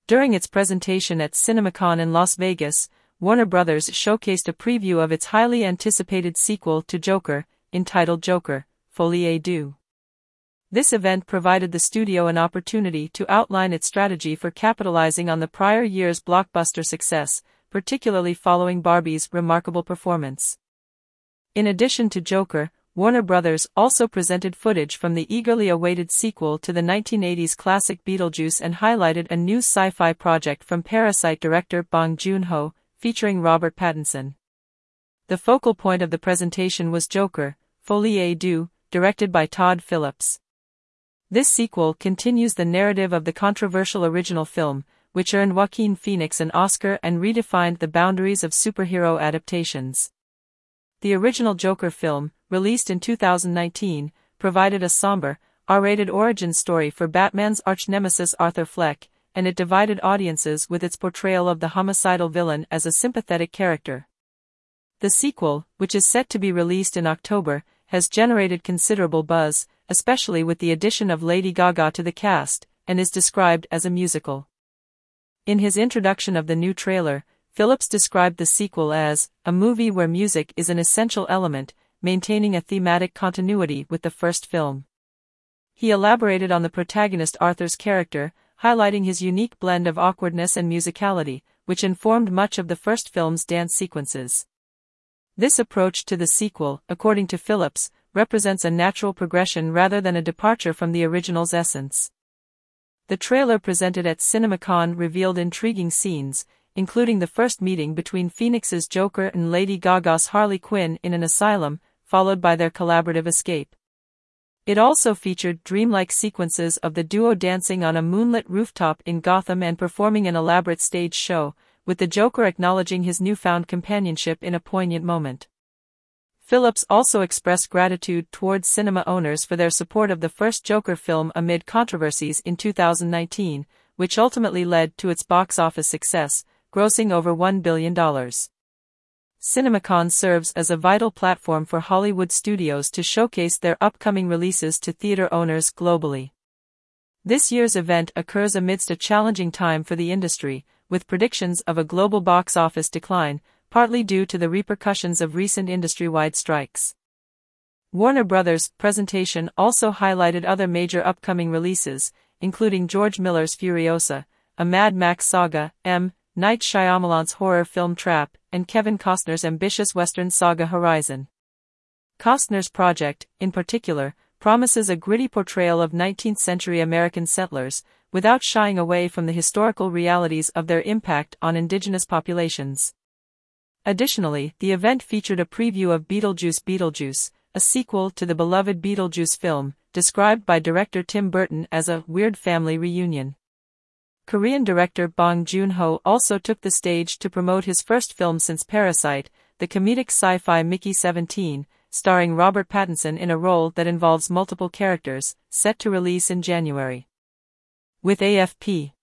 During its presentation at CinemaCon in Las Vegas, Warner Bros. Showcased a preview of its highly anticipated sequel to Joker, entitled Joker: Folie à Deux. This event provided the studio an opportunity to outline its strategy for capitalizing on the prior year's blockbuster success, particularly following Barbie's remarkable performance. In addition to Joker, Warner Bros. Also presented footage from the eagerly awaited sequel to the 1980s classic Beetlejuice and highlighted a new sci-fi project from Parasite director Bong Joon-ho, featuring Robert Pattinson. The focal point of the presentation was Joker: Folie à Deux, directed by Todd Phillips. This sequel continues the narrative of the controversial original film, which earned Joaquin Phoenix an Oscar and redefined the boundaries of superhero adaptations. The original Joker film, released in 2019, provided a somber, R-rated origin story for Batman's arch-nemesis Arthur Fleck, and it divided audiences with its portrayal of the homicidal villain as a sympathetic character. The sequel, which is set to be released in October, has generated considerable buzz, especially with the addition of Lady Gaga to the cast, and is described as a musical. In his introduction of the new trailer, Phillips described the sequel as a movie where music is an essential element, maintaining a thematic continuity with the first film. He elaborated on the protagonist Arthur's character, highlighting his unique blend of awkwardness and musicality, which informed much of the first film's dance sequences. This approach to the sequel, according to Phillips, represents a natural progression rather than a departure from the original's essence. The trailer presented at CinemaCon revealed intriguing scenes, including the first meeting between Phoenix's Joker and Lady Gaga's Harley Quinn in an asylum, followed by their collaborative escape. It also featured dreamlike sequences of the duo dancing on a moonlit rooftop in Gotham and performing an elaborate stage show, with the Joker acknowledging his newfound companionship in a poignant moment. Phillips also expressed gratitude towards cinema owners for their support of the first Joker film amid controversies in 2019, which ultimately led to its box office success, grossing over $1 billion. CinemaCon serves as a vital platform for Hollywood studios to showcase their upcoming releases to theater owners globally. This year's event occurs amidst a challenging time for the industry, with predictions of a global box office decline, partly due to the repercussions of recent industry-wide strikes. Warner Bros.' presentation also highlighted other major upcoming releases, including George Miller's Furiosa, a Mad Max saga, M. Night Shyamalan's horror film Trap, and Kevin Costner's ambitious Western saga Horizon. Costner's project, in particular, promises a gritty portrayal of 19th-century American settlers, without shying away from the historical realities of their impact on indigenous populations. Additionally, the event featured a preview of Beetlejuice, a sequel to the beloved Beetlejuice film, described by director Tim Burton as a weird family reunion. Korean director Bong Joon-ho also took the stage to promote his first film since Parasite, the comedic sci-fi Mickey 17, starring Robert Pattinson in a role that involves multiple characters, set to release in January. With AFP